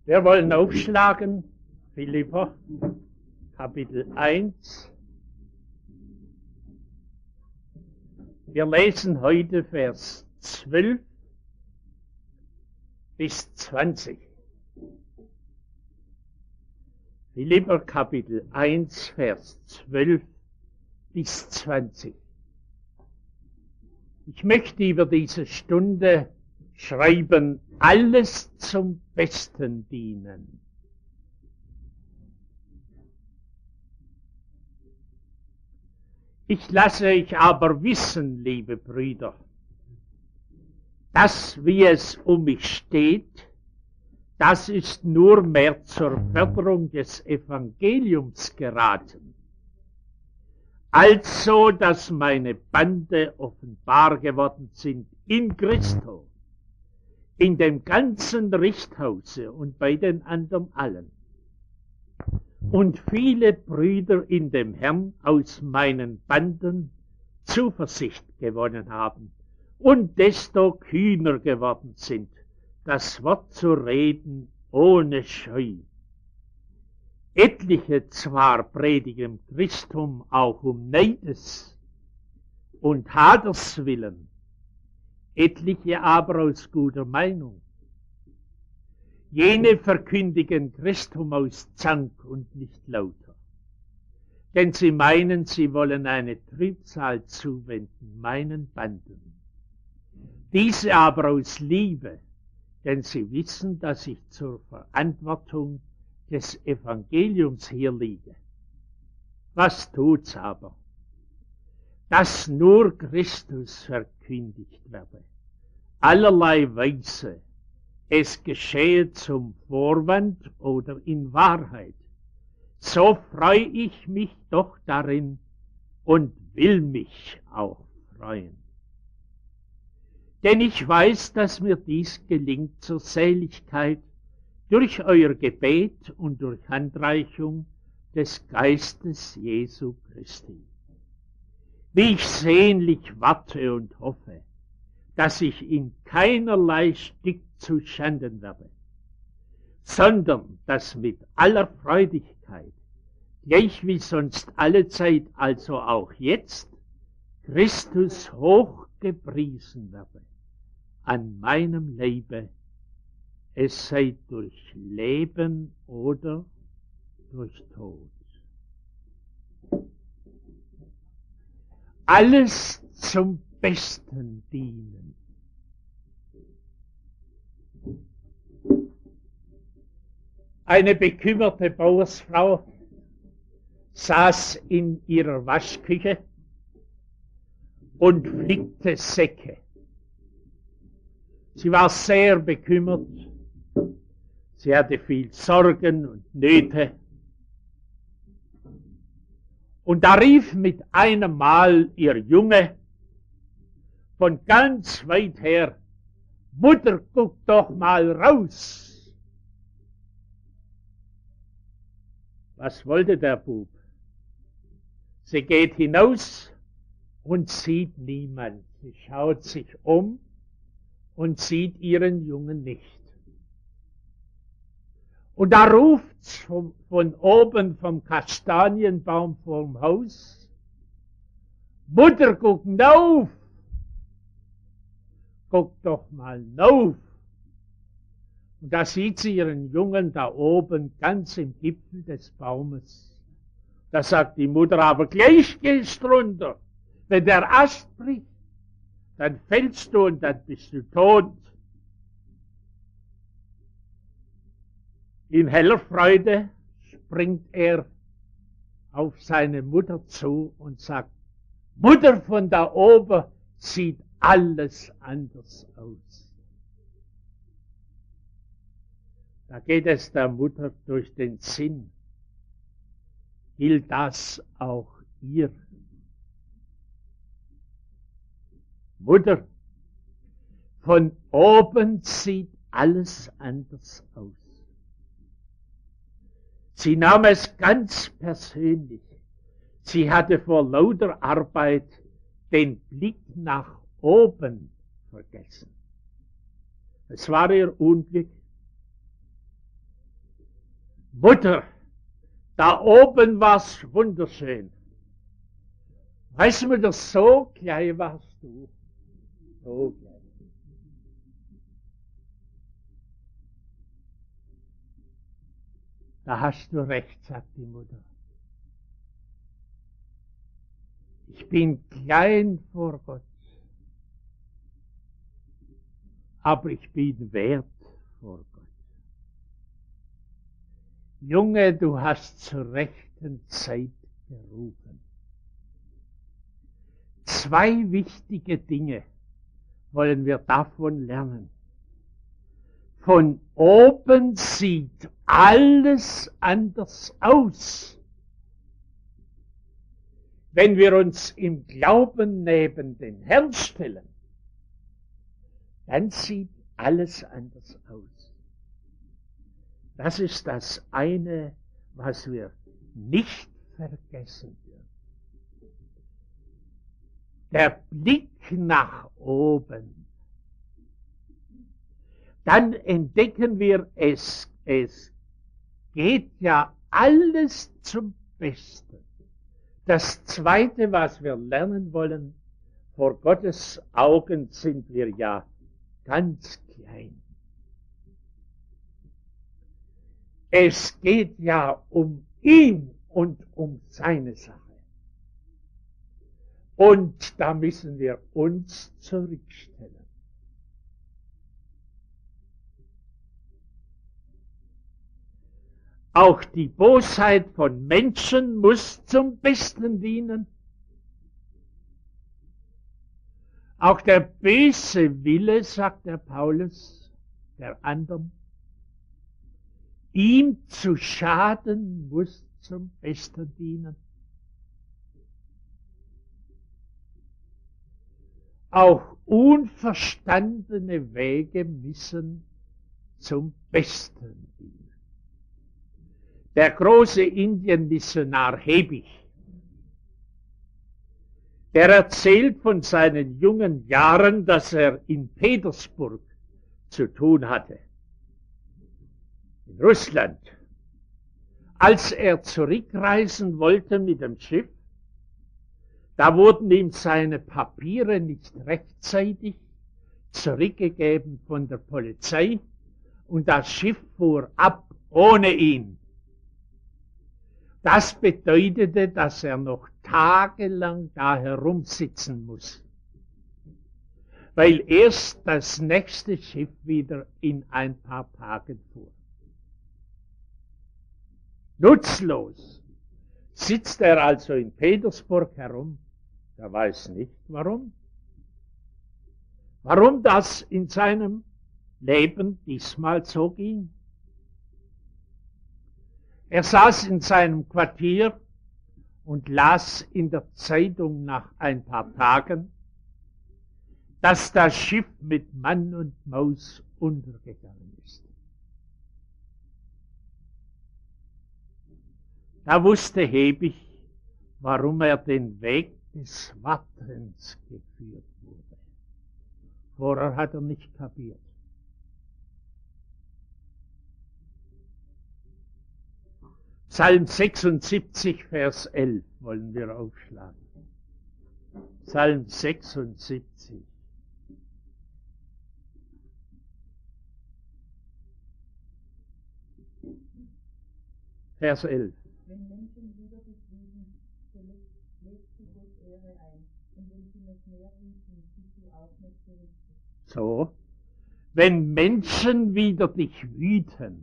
Wir wollen aufschlagen, Philipper, Kapitel 1. Wir lesen heute Vers 12 bis 20. Philipper, Kapitel 1, Vers 12 bis 20. Ich möchte über diese Stunde schreiben, alles zum Besten dienen. Ich lasse euch aber wissen, liebe Brüder, dass, wie es um mich steht, das ist nur mehr zur Förderung des Evangeliums geraten, also dass meine Bande offenbar geworden sind in Christo, in dem ganzen Richthause und bei den anderen allen. Und viele Brüder in dem Herrn aus meinen Banden Zuversicht gewonnen haben und desto kühner geworden sind, das Wort zu reden ohne Scheu. Etliche zwar predigen Christum auch um Neides und Haders willen, etliche aber aus guter Meinung. Jene verkündigen Christum aus Zank und nicht lauter, denn sie meinen, sie wollen eine Trübsal zuwenden, meinen Banden. Diese aber aus Liebe, denn sie wissen, dass ich zur Verantwortung des Evangeliums hier liege. Was tut's aber? Dass nur Christus verkündigt werde, allerlei Weise, es geschehe zum Vorwand oder in Wahrheit, so freu ich mich doch darin und will mich auch freuen. Denn ich weiß, dass mir dies gelingt zur Seligkeit durch euer Gebet und durch Handreichung des Geistes Jesu Christi. Wie ich sehnlich warte und hoffe, dass ich in keinerlei Stück zu schanden werde, sondern dass mit aller Freudigkeit, gleich wie sonst alle Zeit, also auch jetzt, Christus hoch gepriesen werde an meinem Leibe, es sei durch Leben oder durch Tod. Alles zum Besten dienen. Eine bekümmerte Bauersfrau saß in ihrer Waschküche und flickte Säcke. Sie war sehr bekümmert. Sie hatte viel Sorgen und Nöte. Und da rief mit einem Mal ihr Junge von ganz weit her: Mutter, guck doch mal raus. Was wollte der Bub? Sie geht hinaus und sieht niemand. Sie schaut sich um und sieht ihren Jungen nicht. Und da ruft's von oben vom Kastanienbaum vorm Haus: Mutter, guck nauf! Guck doch mal nauf! Und da sieht sie ihren Jungen da oben, ganz im Gipfel des Baumes. Da sagt die Mutter: aber gleich gehst runter. Wenn der Ast bricht, dann fällst du und dann bist du tot. In heller Freude springt er auf seine Mutter zu und sagt: Mutter, von da oben sieht alles anders aus. Da geht es der Mutter durch den Sinn: gilt das auch ihr? Mutter, von oben sieht alles anders aus. Sie nahm es ganz persönlich. Sie hatte vor lauter Arbeit den Blick nach oben vergessen. Es war ihr Unglück. Mutter, da oben war's wunderschön. Weißt du, Mutter, so klein warst du. So klein. Da hast du recht, sagt die Mutter. Ich bin klein vor Gott, aber ich bin wert vor Gott. Junge, du hast zur rechten Zeit gerufen. 2 wichtige Dinge wollen wir davon lernen. Von oben sieht alles anders aus. Wenn wir uns im Glauben neben den Herrn stellen, dann sieht alles anders aus. Das ist das eine, was wir nicht vergessen dürfen. Der Blick nach oben. Dann entdecken wir, es geht ja alles zum Besten. Das Zweite, was wir lernen wollen, vor Gottes Augen sind wir ja ganz klein. Es geht ja um ihn und um seine Sache. Und da müssen wir uns zurückstellen. Auch die Bosheit von Menschen muss zum Besten dienen. Auch der böse Wille, sagt der Paulus, der anderen, ihm zu schaden, muss zum Besten dienen. Auch unverstandene Wege müssen zum Besten dienen. Der große Indienmissionar Hebig, der erzählt von seinen jungen Jahren, dass er in Petersburg zu tun hatte, in Russland. Als er zurückreisen wollte mit dem Schiff, da wurden ihm seine Papiere nicht rechtzeitig zurückgegeben von der Polizei und das Schiff fuhr ab ohne ihn. Das bedeutete, dass er noch tagelang da herumsitzen muss, weil erst das nächste Schiff wieder in ein paar Tagen fuhr. Nutzlos sitzt er also in Petersburg herum. Er weiß nicht warum. Warum das in seinem Leben diesmal so ging. Er saß in seinem Quartier und las in der Zeitung nach ein paar Tagen, dass das Schiff mit Mann und Maus untergegangen ist. Da wusste Hebig, warum er den Weg des Wartens geführt wurde. Vorher hat er nicht kapiert. Psalm 76, Vers 11 wollen wir aufschlagen. Psalm 76. Vers 11. Wenn Menschen wieder befrieden, so legst du Gott Ehre ein. Und wenn sie noch mehr wünschen, bist du auch noch gerichtet. So. Wenn Menschen wieder dich wüten,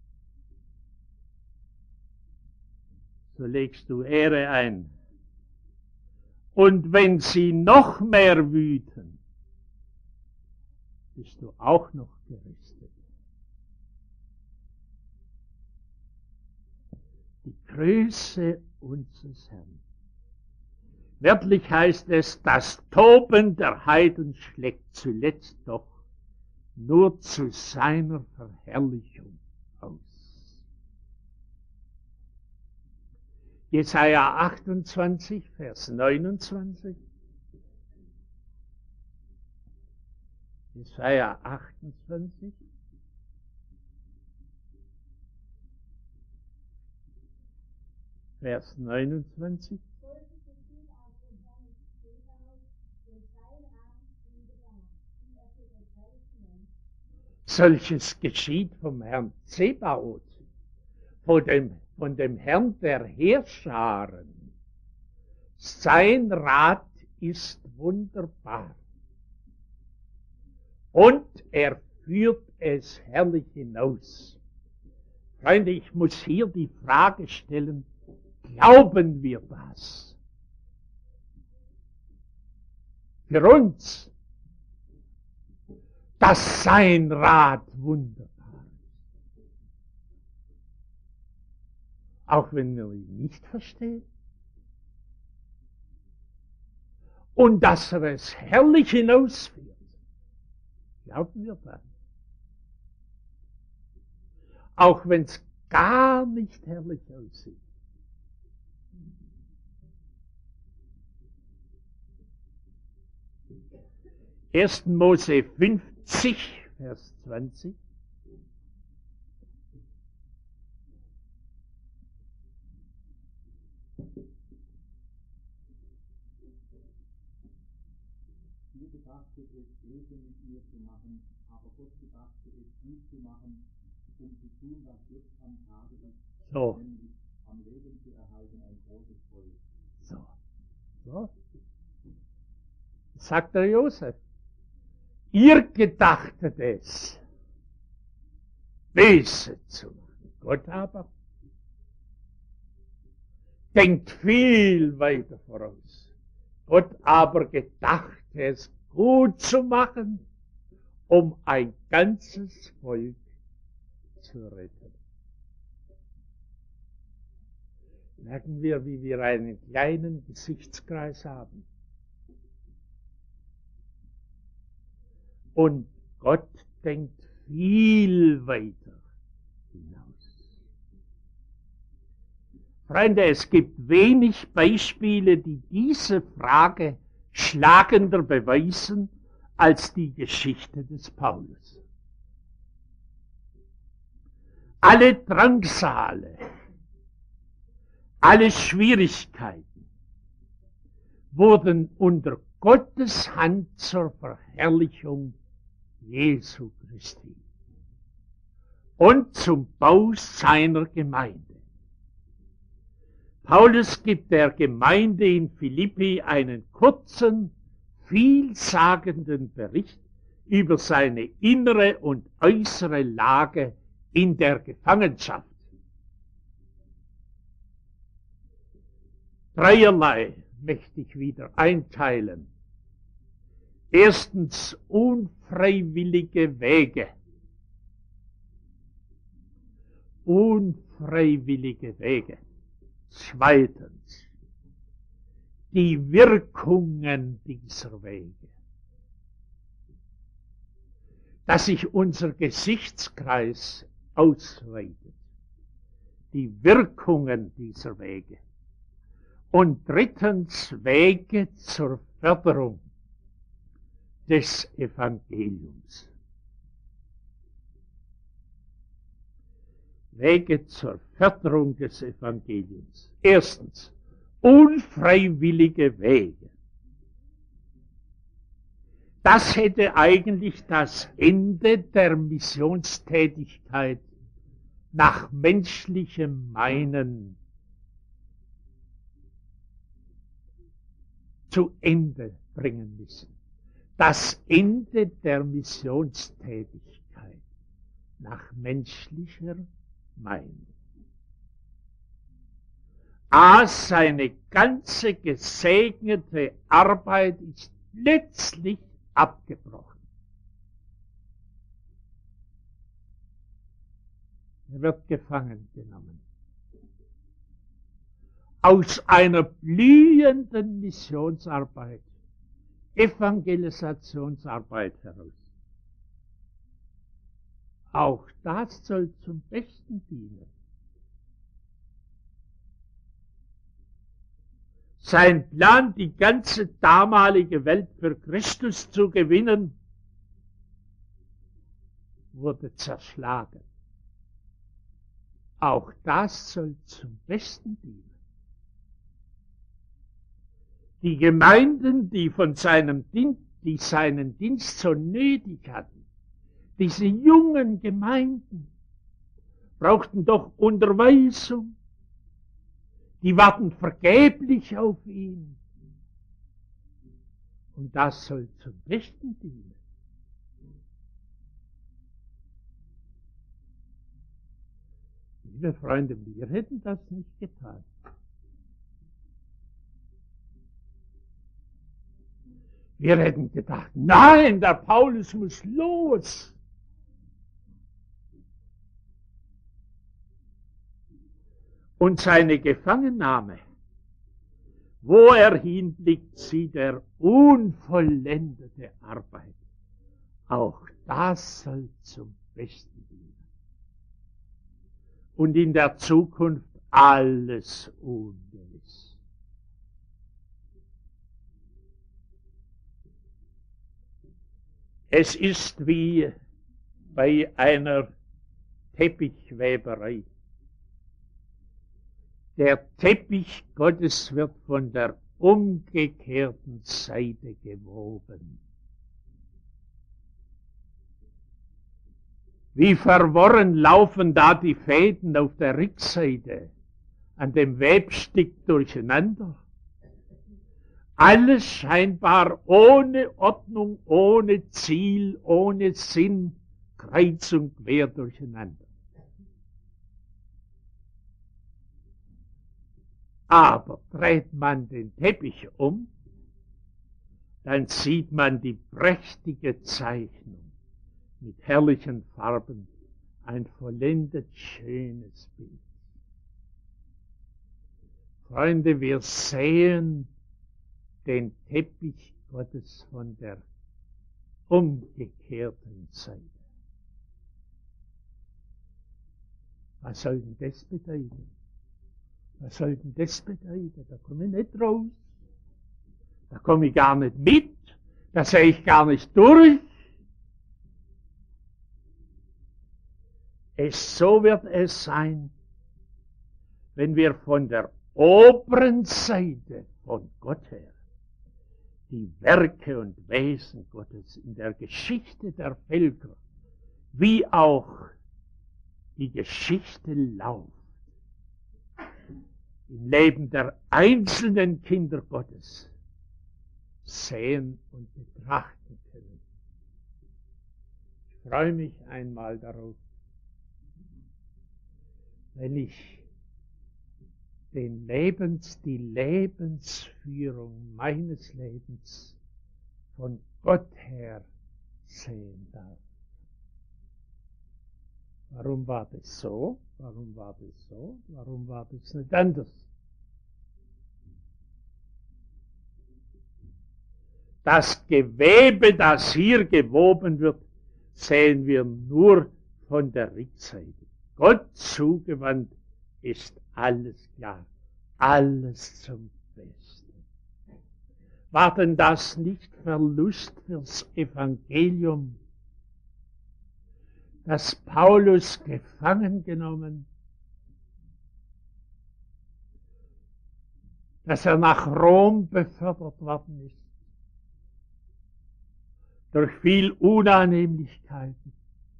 so legst du Ehre ein. Und wenn sie noch mehr wüten, bist du auch noch gerichtet. Die Größe unseres Herrn. Wörtlich heißt es, das Toben der Heiden schlägt zuletzt doch nur zu seiner Verherrlichung aus. Jesaja 28, Vers 29. Jesaja 28. Vers 29. Solches geschieht vom Herrn Zebaoth, von dem Herrn der Heerscharen. Sein Rat ist wunderbar. Und er führt es herrlich hinaus. Freunde, ich muss hier die Frage stellen, glauben wir das? Für uns, dass sein Rat wunderbar ist. Auch wenn wir ihn nicht verstehen. Und dass er es herrlich hinausführt. Glauben wir das? Auch wenn es gar nicht herrlich aussieht. Ersten Mose 50, Vers 20. Ihr gedachtet es, böse mit ihr zu machen, aber Gott gedachte es, gut zu machen, um zu tun, was jetzt am Tage ist, So. nämlich am Leben zu erhalten ein großes Volk. So. Sagt der Josef. Ihr gedachtet es, böse zu machen. Gott aber denkt viel weiter voraus. Gott aber gedachte es gut zu machen, um ein ganzes Volk zu retten. Merken wir, wie wir einen kleinen Gesichtskreis haben. Und Gott denkt viel weiter hinaus. Freunde, es gibt wenig Beispiele, die diese Frage schlagender beweisen als die Geschichte des Paulus. Alle Drangsale, alle Schwierigkeiten wurden unter Gottes Hand zur Verherrlichung Jesu Christi und zum Bau seiner Gemeinde. Paulus gibt der Gemeinde in Philippi einen kurzen, vielsagenden Bericht über seine innere und äußere Lage in der Gefangenschaft. Dreierlei möchte ich wieder einteilen. Erstens unfreiwillige Wege. Unfreiwillige Wege. Zweitens die Wirkungen dieser Wege. Dass sich unser Gesichtskreis ausweitet. Die Wirkungen dieser Wege. Und drittens Wege zur Förderung des Evangeliums. Wege zur Förderung des Evangeliums. Erstens, unfreiwillige Wege. Das hätte eigentlich das Ende der Missionstätigkeit nach menschlichem Meinen zu Ende bringen müssen. Das Ende der Missionstätigkeit nach menschlicher Meinung. Seine ganze gesegnete Arbeit ist letztlich abgebrochen. Er wird gefangen genommen. Aus einer blühenden Missionsarbeit, Evangelisationsarbeit heraus. Auch das soll zum Besten dienen. Sein Plan, die ganze damalige Welt für Christus zu gewinnen, wurde zerschlagen. Auch das soll zum Besten dienen. Die Gemeinden, die seinen Dienst so nötig hatten, diese jungen Gemeinden, brauchten doch Unterweisung. Die warten vergeblich auf ihn. Und das soll zum Besten dienen. Liebe Freunde, wir hätten das nicht getan. Wir hätten gedacht, nein, der Paulus muss los. Und seine Gefangennahme, wo er hinblickt, sieht er unvollendete Arbeit. Auch das soll zum Besten dienen. Und in der Zukunft alles ungewiss. Es ist wie bei einer Teppichweberei. Der Teppich Gottes wird von der umgekehrten Seite gewoben. Wie verworren laufen da die Fäden auf der Rückseite an dem Webstück durcheinander. Alles scheinbar ohne Ordnung, ohne Ziel, ohne Sinn, kreuz und quer durcheinander. Aber dreht man den Teppich um, dann sieht man die prächtige Zeichnung mit herrlichen Farben, ein vollendet schönes Bild. Freunde, wir sehen den Teppich Gottes von der umgekehrten Seite. Was soll denn das bedeuten? Was soll denn das bedeuten? Da komme ich nicht raus. Da komme ich gar nicht mit. Da sehe ich gar nicht durch. So wird es sein, wenn wir von der oberen Seite von Gott her die Werke und Wesen Gottes in der Geschichte der Völker, wie auch die Geschichte läuft, im Leben der einzelnen Kinder Gottes sehen und betrachten können. Ich freue mich einmal darauf, wenn ich die Lebensführung meines Lebens von Gott her sehen darf. Warum war das so? Warum war das so? Warum war das nicht anders? Das Gewebe, das hier gewoben wird, sehen wir nur von der Rückseite. Gott zugewandt ist alles klar, alles zum Besten. War denn das nicht Verlust fürs Evangelium, dass Paulus gefangen genommen, dass er nach Rom befördert worden ist, durch viel Unannehmlichkeiten.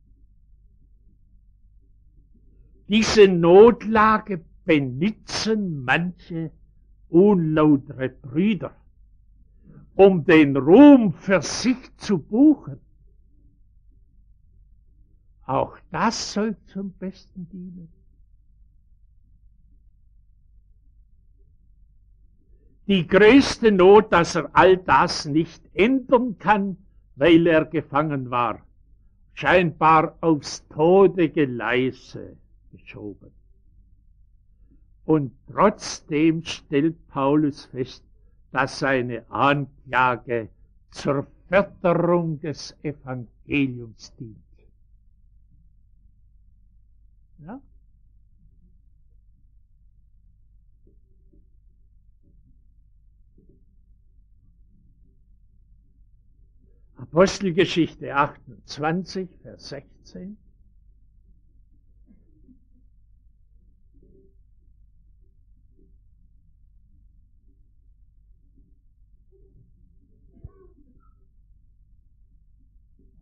Diese Notlage benützen manche unlautere Brüder, um den Ruhm für sich zu buchen. Auch das soll zum Besten dienen. Die größte Not, dass er all das nicht ändern kann, weil er gefangen war, scheinbar aufs Todegeleise geschoben. Und trotzdem stellt Paulus fest, dass seine Anklage zur Förderung des Evangeliums dient. Ja? Apostelgeschichte 28, Vers 16.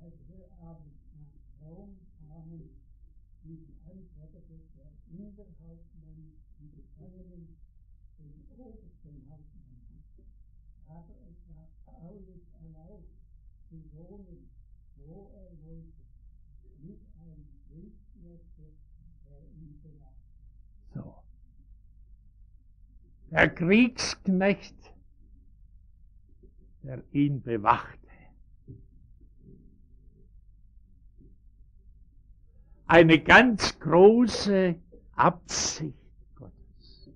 als wir abends nach Rom kamen, antwortete der Unterhauptmann die Gefangenen dem obersten Hauptmann. Aber es war Paulus erlaubt, zu wohnen, wo er wollte, mit einem Schildknechte, der ihn bewachte. So. Der Kriegsknecht, der ihn bewachte. Eine ganz große Absicht Gottes.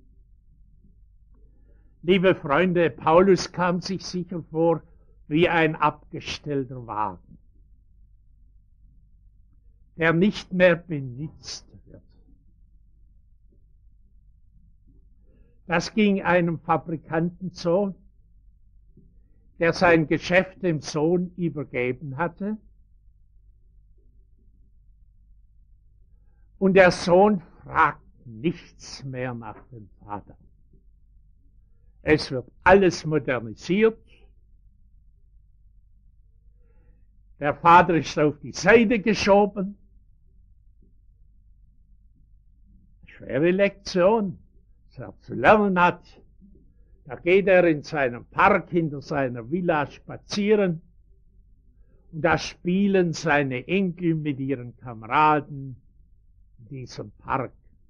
Liebe Freunde, Paulus kam sich sicher vor wie ein abgestellter Wagen, der nicht mehr benutzt wird. Das ging einem Fabrikantensohn, der sein Geschäft dem Sohn übergeben hatte. Und der Sohn fragt nichts mehr nach dem Vater. Es wird alles modernisiert. Der Vater ist auf die Seite geschoben. Schwere Lektion, was er zu lernen hat. Da geht er in seinem Park hinter seiner Villa spazieren. Und da spielen seine Enkel mit ihren Kameraden in diesem Park.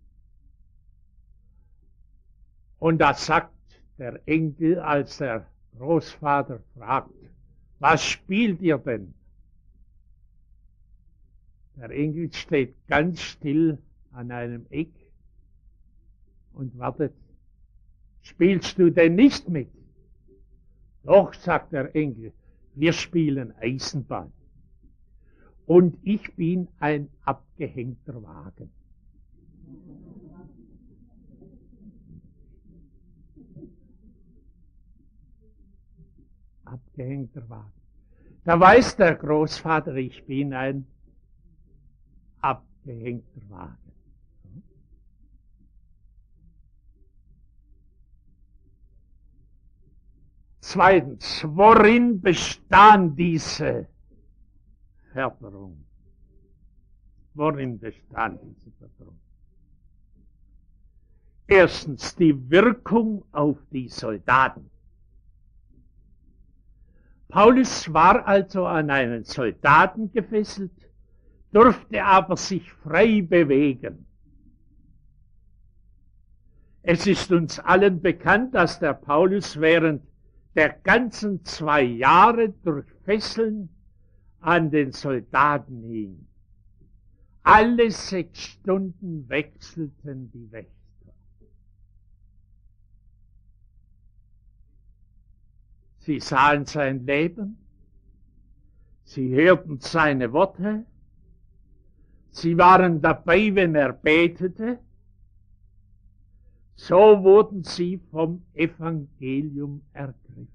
Und da sagt der Enkel, als der Großvater fragt, was spielt ihr denn? Der Enkel steht ganz still an einem Eck und wartet. Spielst du denn nicht mit? Doch, sagt der Enkel, wir spielen Eisenbahn. Und ich bin ein abgehängter Wagen. Abgehängter Wagen. Da weiß der Großvater, ich bin ein abgehängter Wagen. Zweitens, worin bestand diese Förderung? Worin bestand diese Förderung? Erstens, die Wirkung auf die Soldaten. Paulus war also an einen Soldaten gefesselt, durfte aber sich frei bewegen. Es ist uns allen bekannt, dass der Paulus während der ganzen 2 Jahre durch Fesseln an den Soldaten hing. Alle 6 Stunden wechselten die Wächter. Sie sahen sein Leben, sie hörten seine Worte, sie waren dabei, wenn er betete. So wurden sie vom Evangelium ergriffen.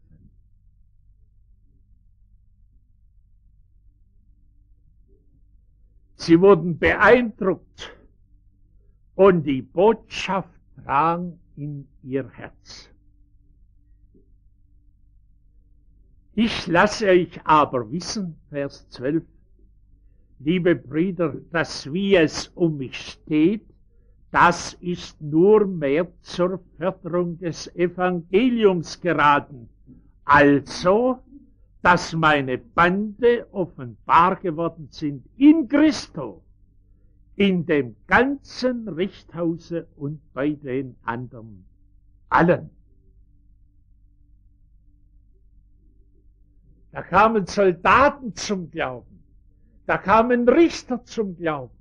Sie wurden beeindruckt und die Botschaft drang in ihr Herz. Ich lasse euch aber wissen, Vers 12, liebe Brüder, dass wie es um mich steht, das ist nur mehr zur Förderung des Evangeliums geraten. Also, dass meine Bande offenbar geworden sind in Christo, in dem ganzen Richthause und bei den anderen allen. Da kamen Soldaten zum Glauben, da kamen Richter zum Glauben.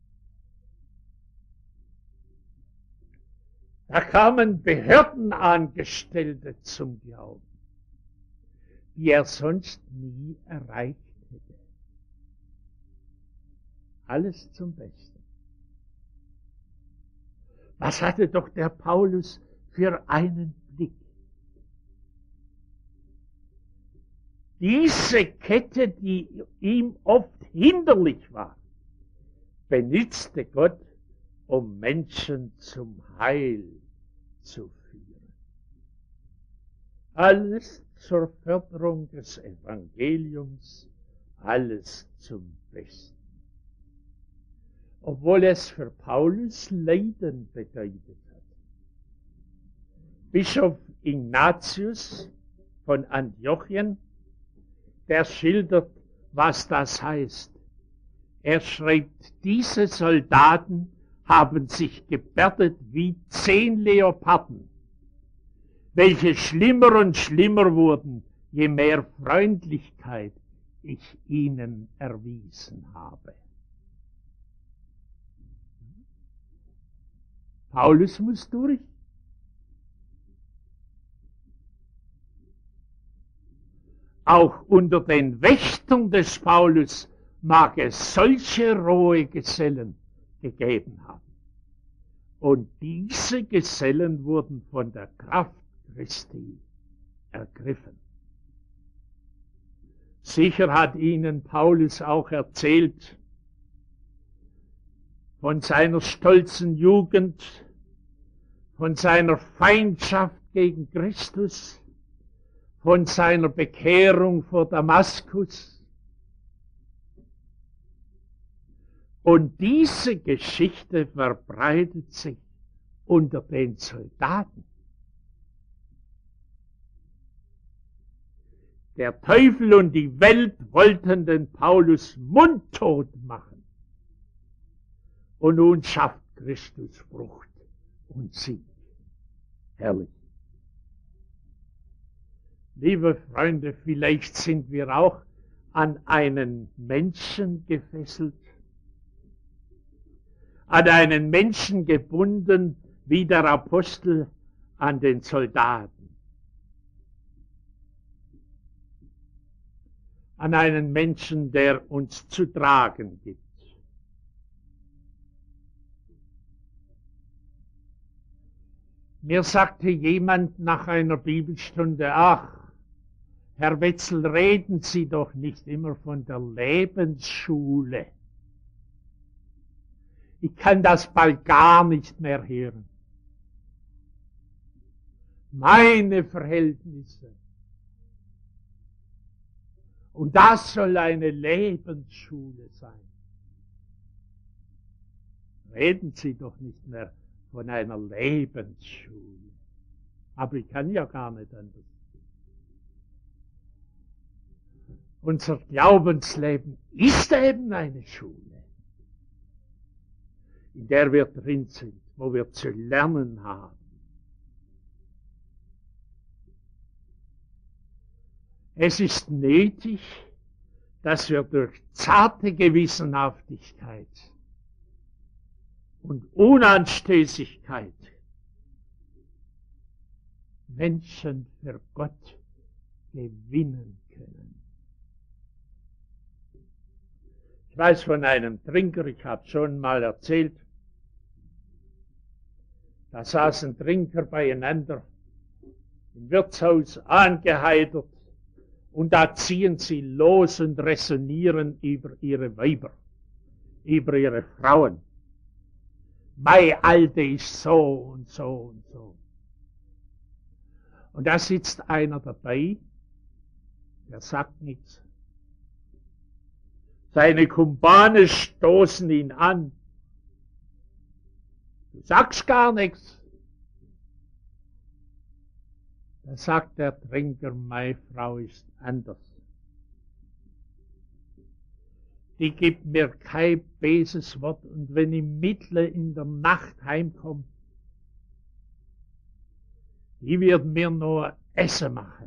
Da kamen Behördenangestellte zum Glauben, die er sonst nie erreicht hätte. Alles zum Besten. Was hatte doch der Paulus für einen Blick? Diese Kette, die ihm oft hinderlich war, benützte Gott, um Menschen zum Heil zu führen. Alles zur Förderung des Evangeliums alles zum Besten. Obwohl es für Paulus Leiden bedeutet hat. Bischof Ignatius von Antiochien, der schildert, was das heißt. Er schreibt, diese Soldaten haben sich gebärdet wie 10 Leoparden, welche schlimmer und schlimmer wurden, je mehr Freundlichkeit ich ihnen erwiesen habe. Paulus muss durch. Auch unter den Wächtern des Paulus mag es solche rohe Gesellen gegeben haben. Und diese Gesellen wurden von der Kraft Christi ergriffen. Sicher hat ihnen Paulus auch erzählt von seiner stolzen Jugend, von seiner Feindschaft gegen Christus, von seiner Bekehrung vor Damaskus. Und diese Geschichte verbreitet sich unter den Soldaten. Der Teufel und die Welt wollten den Paulus mundtot machen. Und nun schafft Christus Frucht und Sieg. Herrlich. Liebe Freunde, vielleicht sind wir auch an einen Menschen gefesselt, an einen Menschen gebunden, wie der Apostel an den Soldaten. An einen Menschen, der uns zu tragen gibt. Mir sagte jemand nach einer Bibelstunde, ach, Herr Wetzel, reden Sie doch nicht immer von der Lebensschule. Ich kann das bald gar nicht mehr hören. Meine Verhältnisse. Und das soll eine Lebensschule sein. Reden Sie doch nicht mehr von einer Lebensschule. Aber ich kann ja gar nicht anders. Unser Glaubensleben ist eben eine Schule, in der wir drin sind, wo wir zu lernen haben. Es ist nötig, dass wir durch zarte Gewissenhaftigkeit und Unanstößigkeit Menschen für Gott gewinnen können. Ich weiß von einem Trinker, ich habe schon mal erzählt, da saßen Trinker beieinander im Wirtshaus angeheitert und da ziehen sie los und räsonieren über ihre Weiber, über ihre Frauen. Meine Alte ist so und so und so. Und da sitzt einer dabei, der sagt nichts. Seine Kumpane stoßen ihn an. Du sagst gar nichts. Da sagt der Trinker, meine Frau ist anders. Die gibt mir kein böses Wort und wenn ich mitten in der Nacht heimkomme, die wird mir nur Essen machen.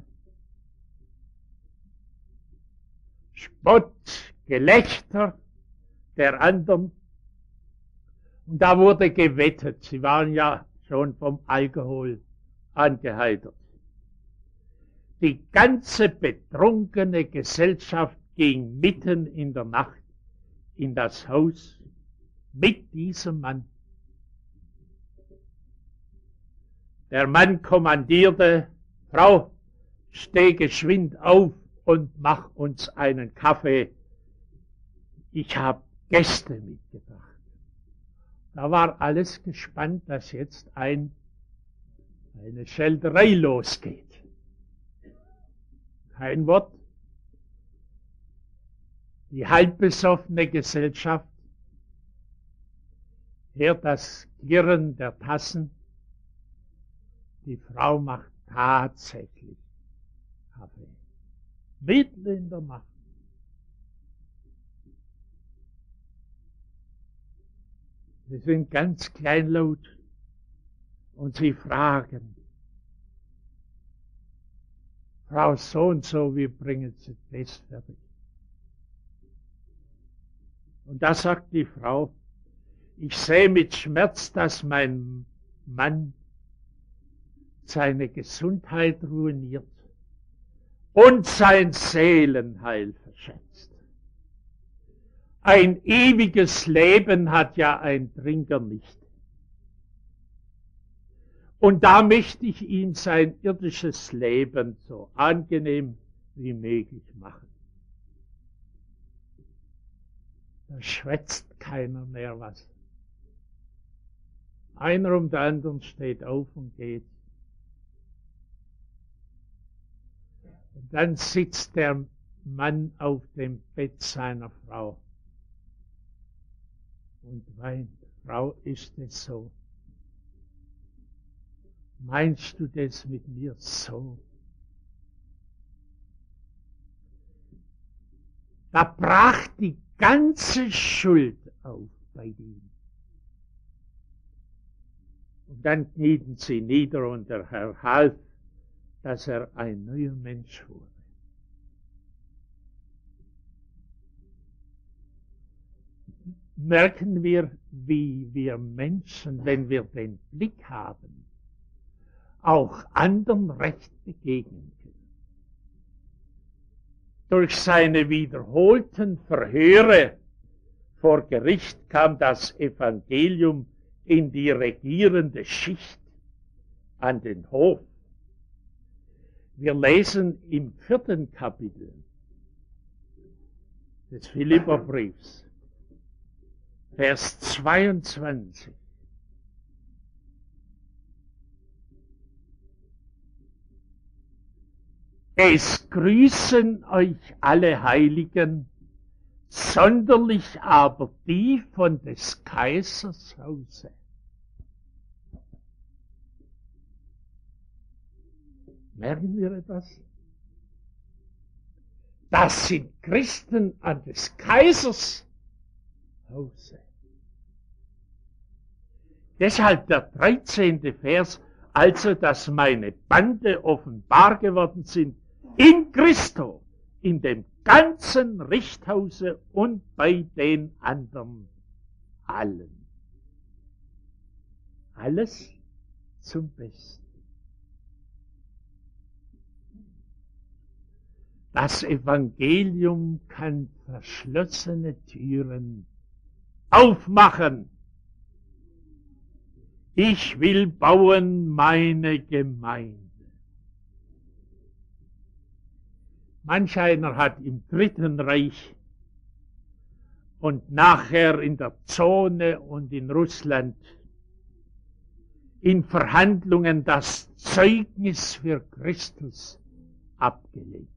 Spott, Gelächter der anderen. Und da wurde gewettet. Sie waren ja schon vom Alkohol angeheitert. Die ganze betrunkene Gesellschaft ging mitten in der Nacht in das Haus mit diesem Mann. Der Mann kommandierte, Frau, steh geschwind auf und mach uns einen Kaffee. Ich habe Gäste mitgebracht. Da war alles gespannt, dass jetzt eine Schelterei losgeht. Kein Wort. Die halbbesoffene Gesellschaft hört das Klirren der Tassen. Die Frau macht tatsächlich Kaffee. Mitten in der Nacht. Sie sind ganz kleinlaut und sie fragen, Frau so und so, wie bringen Sie das fertig? Und da sagt die Frau, ich sehe mit Schmerz, dass mein Mann seine Gesundheit ruiniert und sein Seelenheil verschätzt. Ein ewiges Leben hat ja ein Trinker nicht. Und da möchte ich ihm sein irdisches Leben so angenehm wie möglich machen. Da schwätzt keiner mehr was. Einer um den anderen steht auf und geht. Und dann sitzt der Mann auf dem Bett seiner Frau und weint. Frau, ist es so? Meinst du das mit mir so? Da brach die ganze Schuld auf bei ihm. Und dann knieten sie nieder und der Herr half, dass er ein neuer Mensch wurde. Merken wir, wie wir Menschen, wenn wir den Blick haben, auch anderen recht begegnen können. Durch seine wiederholten Verhöre vor Gericht kam das Evangelium in die regierende Schicht an den Hof. Wir lesen im 4. Kapitel des Philipperbriefs, Vers 22. Es grüßen euch alle Heiligen, sonderlich aber die von des Kaisers Hause. Merken wir etwas? Das sind Christen an des Kaisers Hause. Deshalb der 13. Vers, also dass meine Bande offenbar geworden sind, in Christo, in dem ganzen Richthause und bei den anderen allen. Alles zum Besten. Das Evangelium kann verschlossene Türen aufmachen. Ich will bauen meine Gemeinde. Manch einer hat im Dritten Reich und nachher in der Zone und in Russland in Verhandlungen das Zeugnis für Christus abgelegt.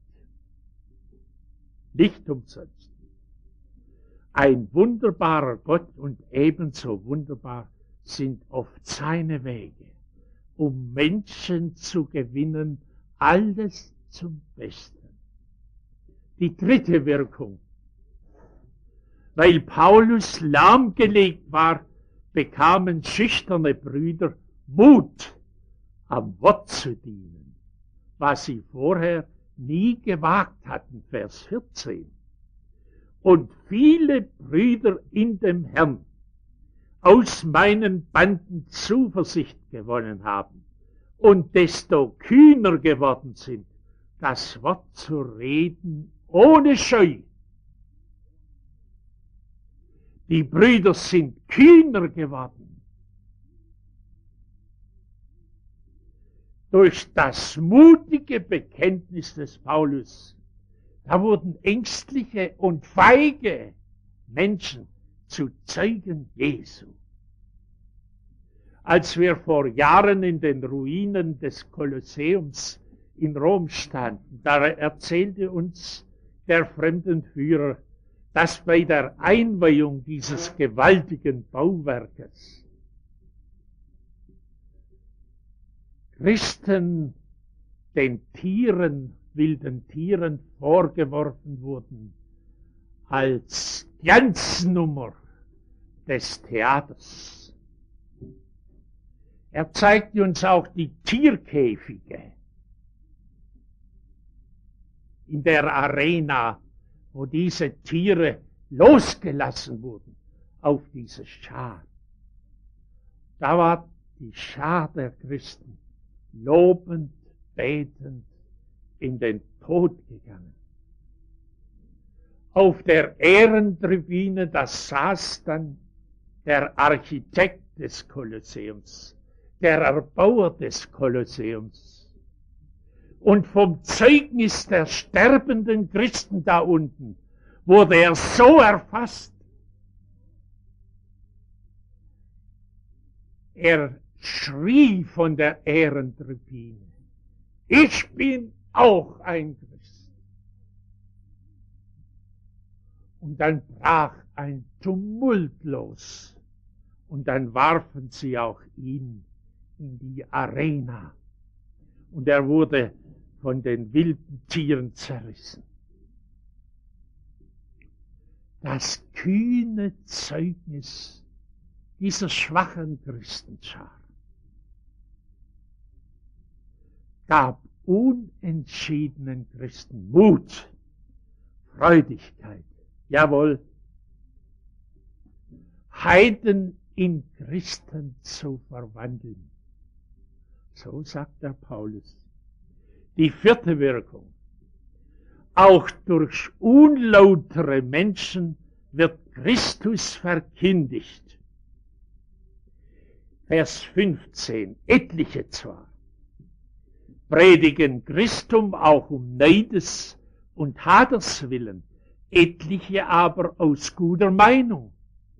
Nicht umsonst. Ein wunderbarer Gott und ebenso wunderbar sind oft seine Wege, um Menschen zu gewinnen, alles zum Besten. Die dritte Wirkung. Weil Paulus lahmgelegt war, bekamen schüchterne Brüder Mut, am Wort zu dienen, was sie vorher nie gewagt hatten, Vers 14. Und viele Brüder in dem Herrn aus meinen Banden Zuversicht gewonnen haben und desto kühner geworden sind, das Wort zu reden ohne Scheu. Die Brüder sind kühner geworden. Durch das mutige Bekenntnis des Paulus, da wurden ängstliche und feige Menschen zu Zeugen Jesu. Als wir vor Jahren in den Ruinen des Kolosseums in Rom standen, da erzählte uns der Fremdenführer, dass bei der Einweihung dieses gewaltigen Bauwerkes Christen den Tieren, wilden Tieren vorgeworfen wurden als Glanznummer des Theaters. Er zeigte uns auch die Tierkäfige in der Arena, wo diese Tiere losgelassen wurden auf diese Schar. Da war die Schar der Christen lobend, betend in den Tod gegangen. Auf der Ehrentribüne, da saß dann der Architekt des Kolosseums, der Erbauer des Kolosseums. Und vom Zeugnis der sterbenden Christen da unten wurde er so erfasst. Er schrie von der Ehrentribüne: Ich bin auch ein Christ. Und dann brach ein Tumult los. Und dann warfen sie auch ihn in die Arena. Und er wurde von den wilden Tieren zerrissen. Das kühne Zeugnis dieser schwachen Christenschar gab unentschiedenen Christen Mut, Freudigkeit, jawohl, Heiden in Christen zu verwandeln. So sagt der Paulus. Die vierte Wirkung: Auch durch unlautere Menschen wird Christus verkündigt. Vers 15. Etliche zwar predigen Christum auch um Neides und Haders willen, etliche aber aus guter Meinung.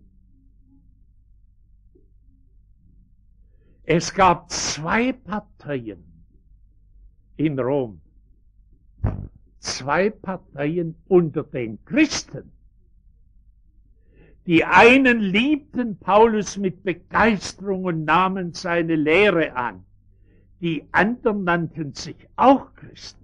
Es gab zwei Parteien in Rom, zwei Parteien unter den Christen. Die einen liebten Paulus mit Begeisterung und nahmen seine Lehre an. Die anderen nannten sich auch Christen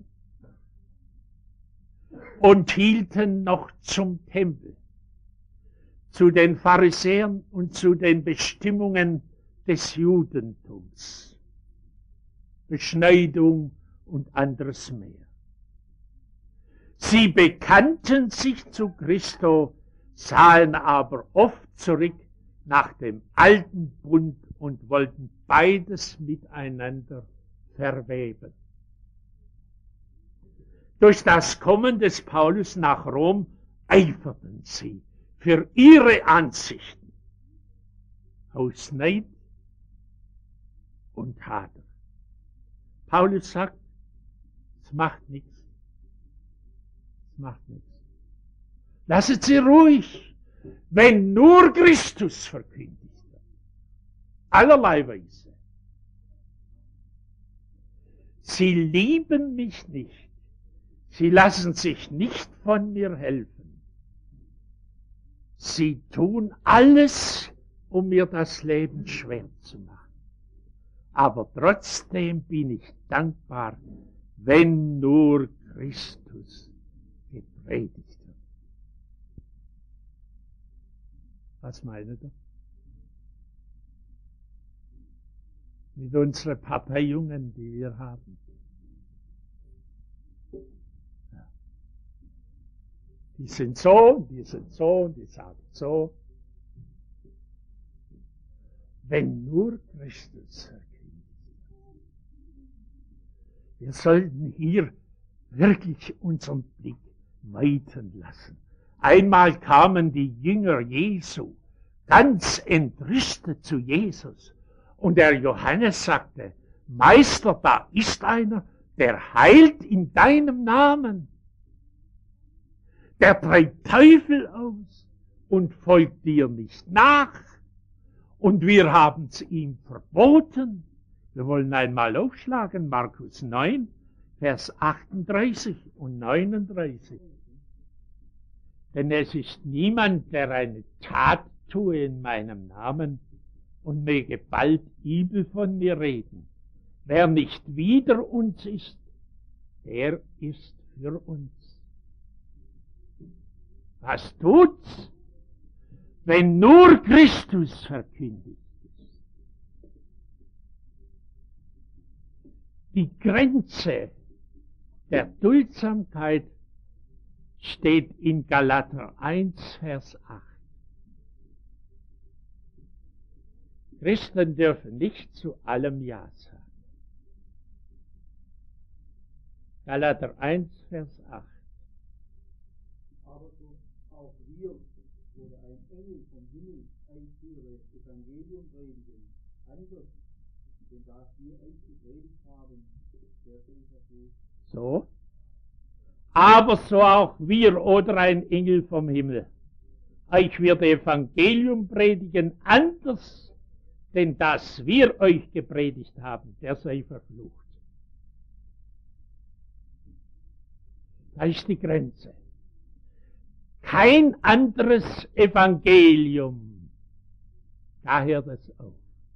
und hielten noch zum Tempel, zu den Pharisäern und zu den Bestimmungen des Judentums, Beschneidung und anderes mehr. Sie bekannten sich zu Christo, sahen aber oft zurück nach dem alten Bund und wollten beides miteinander verweben. Durch das Kommen des Paulus nach Rom eiferten sie für ihre Ansichten aus Neid und Hader. Paulus sagt, es macht nichts. Es macht nichts. Lasset sie ruhig, wenn nur Christus verkündigt wird. Allerlei Weise. Sie lieben mich nicht. Sie lassen sich nicht von mir helfen. Sie tun alles, um mir das Leben schwer zu machen. Aber trotzdem bin ich dankbar, wenn nur Christus gepredigt wird. Was meint ihr? Mit unseren Parteiungen, die wir haben. Ja. Die sind so, die sind so, die sagen so. Wenn nur Christus verkündigt. Wir sollten hier wirklich unseren Blick weiten lassen. Einmal kamen die Jünger Jesu ganz entrüstet zu Jesus. Und der Johannes sagte, Meister, da ist einer, der heilt in deinem Namen. Der treibt Teufel aus und folgt dir nicht nach. Und wir haben es ihm verboten. Wir wollen einmal aufschlagen, Markus 9, Vers 38 und 39. Denn es ist niemand, der eine Tat tue in meinem Namen und möge bald übel von mir reden. Wer nicht wider uns ist, der ist für uns. Was tut's, wenn nur Christus verkündigt ist? Die Grenze der Duldsamkeit steht in Galater 1, Vers 8. Christen dürfen nicht zu allem Ja sagen. Galater 1, Vers 8. Aber so auch wir oder ein Engel vom Himmel einführe Evangelium predigen, anders, denn das wir euch gepredigt haben, der soll versucht. So. Aber so auch wir oder ein Engel vom Himmel. Euch wird Evangelium predigen, anders, denn das wir euch gepredigt haben, der sei verflucht. Da ist die Grenze. Kein anderes Evangelium. Da hört es auf.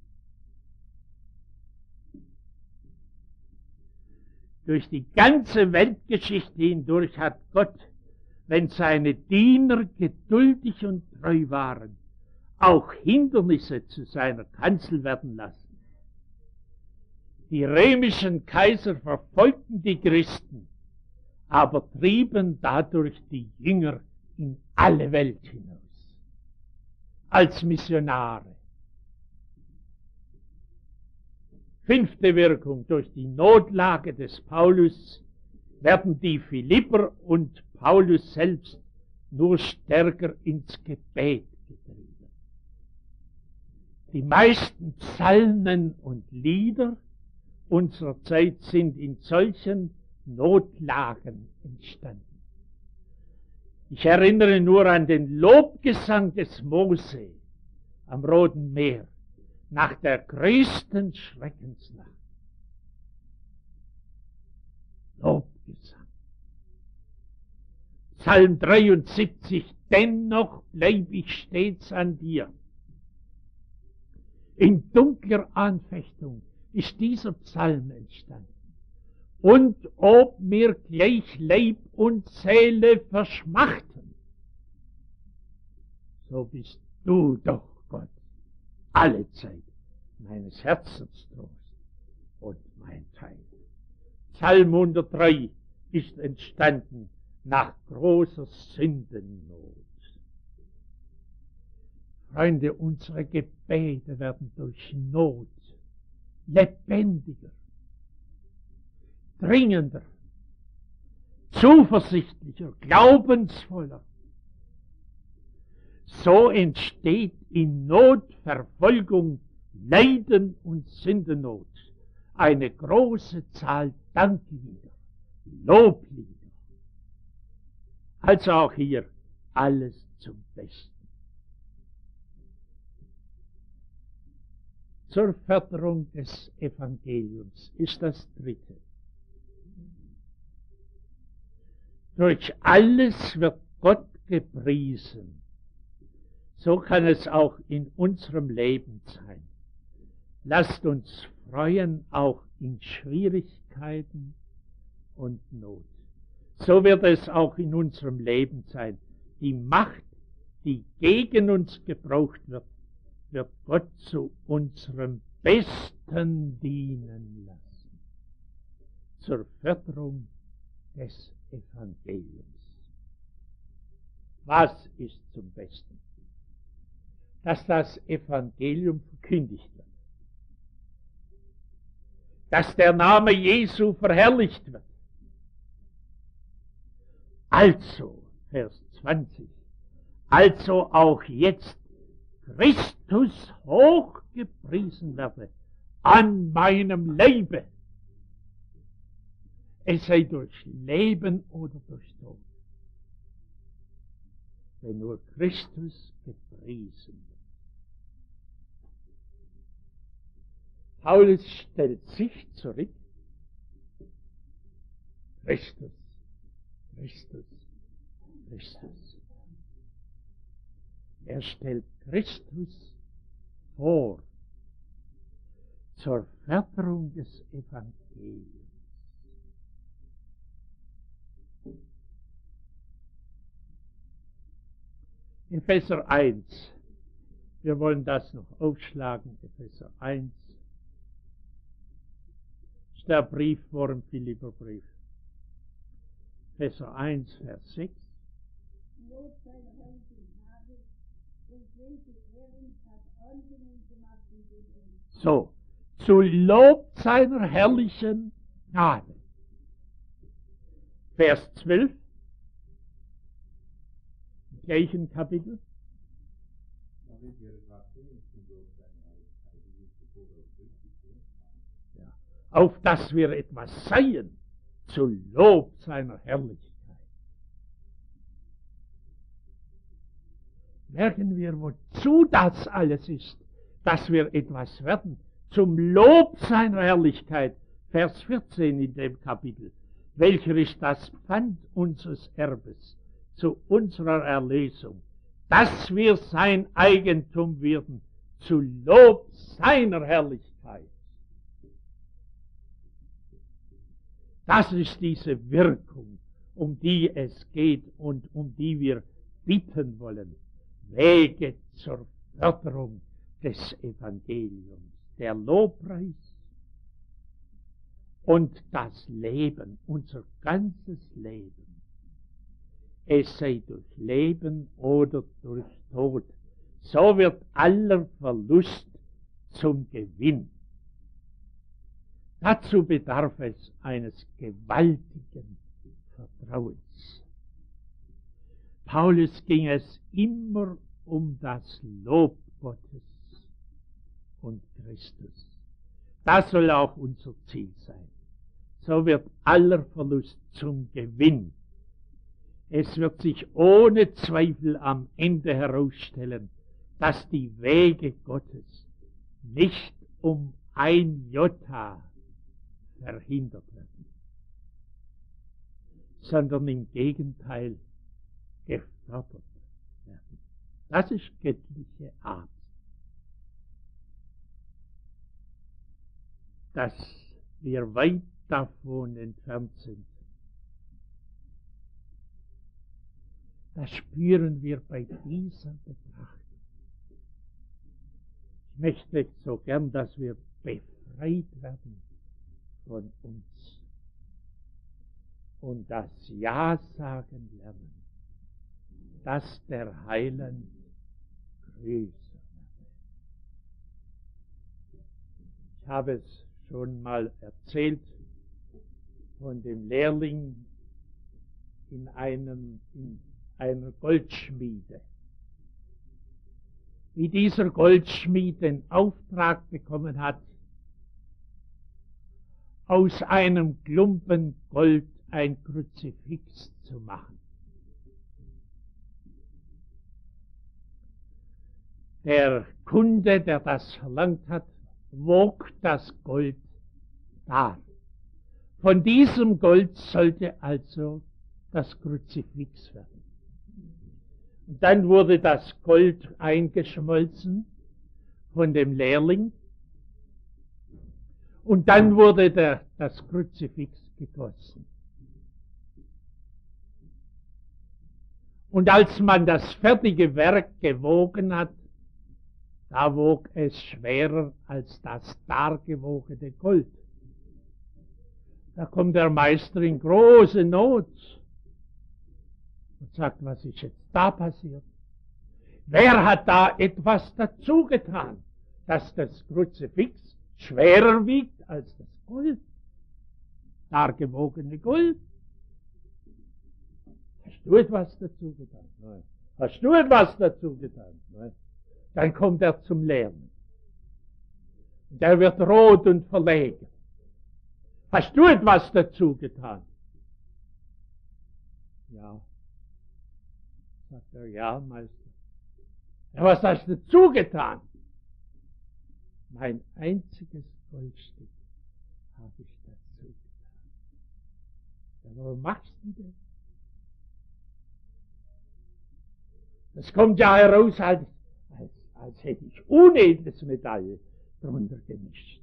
Durch die ganze Weltgeschichte hindurch hat Gott, wenn seine Diener geduldig und treu waren, auch Hindernisse zu seiner Kanzel werden lassen. Die römischen Kaiser verfolgten die Christen, aber trieben dadurch die Jünger in alle Welt hinaus, als Missionare. 5. Wirkung: durch die Notlage des Paulus werden die Philipper und Paulus selbst nur stärker ins Gebet getrieben. Die meisten Psalmen und Lieder unserer Zeit sind in solchen Notlagen entstanden. Ich erinnere nur an den Lobgesang des Mose am Roten Meer nach der größten Schreckensnacht. Lobgesang. Psalm 73, dennoch bleib ich stets an dir. In dunkler Anfechtung ist dieser Psalm entstanden. Und ob mir gleich Leib und Seele verschmachten, so bist du doch, Gott, alle Zeit meines Herzens Trost und mein Teil. Psalm 103 ist entstanden nach großer Sündennot. Freunde, unsere Gebete werden durch Not lebendiger, dringender, zuversichtlicher, glaubensvoller. So entsteht in Not, Verfolgung, Leiden und Sündennot eine große Zahl Danklieder, Loblieder. Also auch hier alles zum Besten. Zur Förderung des Evangeliums ist das Dritte. Durch alles wird Gott gepriesen. So kann es auch in unserem Leben sein. Lasst uns freuen, auch in Schwierigkeiten und Not. So wird es auch in unserem Leben sein. Die Macht, die gegen uns gebraucht wird, wird Gott zu unserem Besten dienen lassen. Zur Förderung des Evangeliums. Was ist zum Besten? Dass das Evangelium verkündigt wird. Dass der Name Jesu verherrlicht wird. Also, Vers 20, also auch jetzt Christus hochgepriesen werde an meinem Leibe. Es sei durch Leben oder durch Tod. Wenn nur Christus gepriesen wird. Paulus stellt sich zurück. Christus, Christus, Christus. Er stellt Christus vor zur Förderung des Evangeliums. Epheser 1. Wir wollen das noch aufschlagen. Epheser 1. Das ist der Brief vor dem Philipperbrief. Epheser 1, Vers 6. Lob seiner herrlichen Gnade, durch welche er uns hat angenehm gemacht in dem Ende. So, zu Lob seiner herrlichen Gnade. Vers 12. Im gleichen Kapitel. Ja, auf dass wir etwas seien, zu Lob seiner Herrlichkeit. Merken wir, wozu das alles ist, dass wir etwas werden, zum Lob seiner Herrlichkeit. Vers 14 in dem Kapitel. Welcher ist das Pfand unseres Erbes zu unserer Erlösung, dass wir sein Eigentum werden, zu Lob seiner Herrlichkeit. Das ist diese Wirkung, um die es geht und um die wir bitten wollen. Wege zur Förderung des Evangeliums, der Lobpreis und das Leben, unser ganzes Leben. Es sei durch Leben oder durch Tod, so wird aller Verlust zum Gewinn. Dazu bedarf es eines gewaltigen Vertrauens. Paulus ging es immer um das Lob Gottes und Christus. Das soll auch unser Ziel sein. So wird aller Verlust zum Gewinn. Es wird sich ohne Zweifel am Ende herausstellen, dass die Wege Gottes nicht um ein Jota verhindert werden, sondern im Gegenteil gefördert werden. Das ist göttliche Art. Dass wir weit davon entfernt sind. Das spüren wir bei dieser Betrachtung. Ich möchte so gern, dass wir befreit werden von uns und das Ja sagen lernen, dass der Heiland größer werde. Ich habe es schon mal erzählt von dem Lehrling in einer Goldschmiede. Wie dieser Goldschmied den Auftrag bekommen hat, aus einem Klumpen Gold ein Kruzifix zu machen. Der Kunde, der das verlangt hat, wog das Gold dar. Von diesem Gold sollte also das Kruzifix werden. Und dann wurde das Gold eingeschmolzen von dem Lehrling. Und dann wurde das Kruzifix gegossen. Und als man das fertige Werk gewogen hat, da wog es schwerer als das dargewogene Gold. Da kommt der Meister in große Not und sagt, was ist jetzt da passiert? Wer hat da etwas dazu getan, dass das Kruzifix schwerer wiegt als das Gold, dargewogene Gold? Hast du etwas dazu getan? Nein. Hast du etwas dazu getan? Nein. Dann kommt er zum Lernen. Der wird rot und verlegen. Hast du etwas dazu getan? Ja. Sagt er, ja, Meister. Ja, was hast du dazu getan? Mein einziges Goldstück habe ich dazu getan. Ja, warum machst du das? Das kommt ja heraus, als hätte ich unedles Metall drunter gemischt.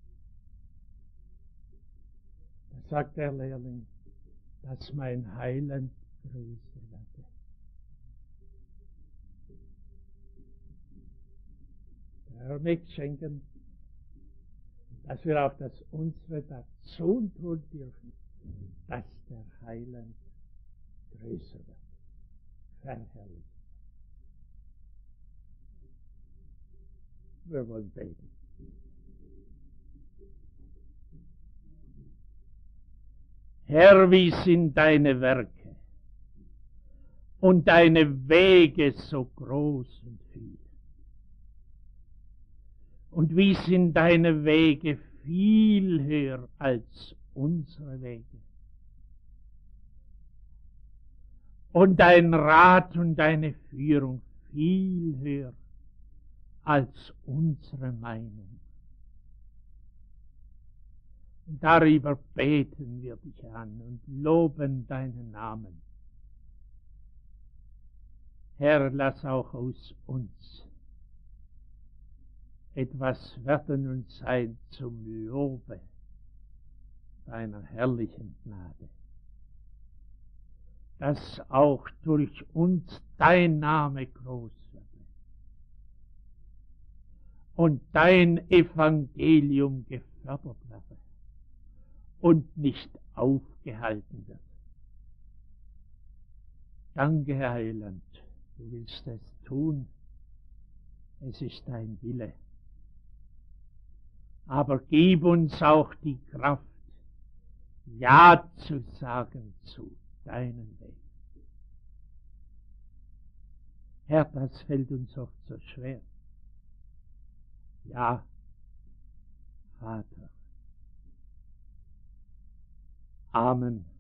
Da sagt der Lehrling, dass mein Heiland größer werde. Der Herr möchte schenken, dass wir auch das unsere dazu tun dürfen, dass der Heiland größer wird, verherrlicht. Wir wollen beten. Herr, wie sind deine Werke und deine Wege so groß und viel. Und wie sind deine Wege viel höher als unsere Wege. Und dein Rat und deine Führung viel höher als unsere Meinung. Und darüber beten wir dich an und loben deinen Namen. Herr, lass auch aus uns etwas werden und sein zum Lobe deiner herrlichen Gnade. Dass auch durch uns dein Name groß wird und dein Evangelium gefördert werde und nicht aufgehalten wird. Danke, Herr Heiland, du willst es tun, es ist dein Wille. Aber gib uns auch die Kraft, Ja zu sagen zu deinen Weg. Herr, das fällt uns oft so schwer. Ja, Vater. Amen.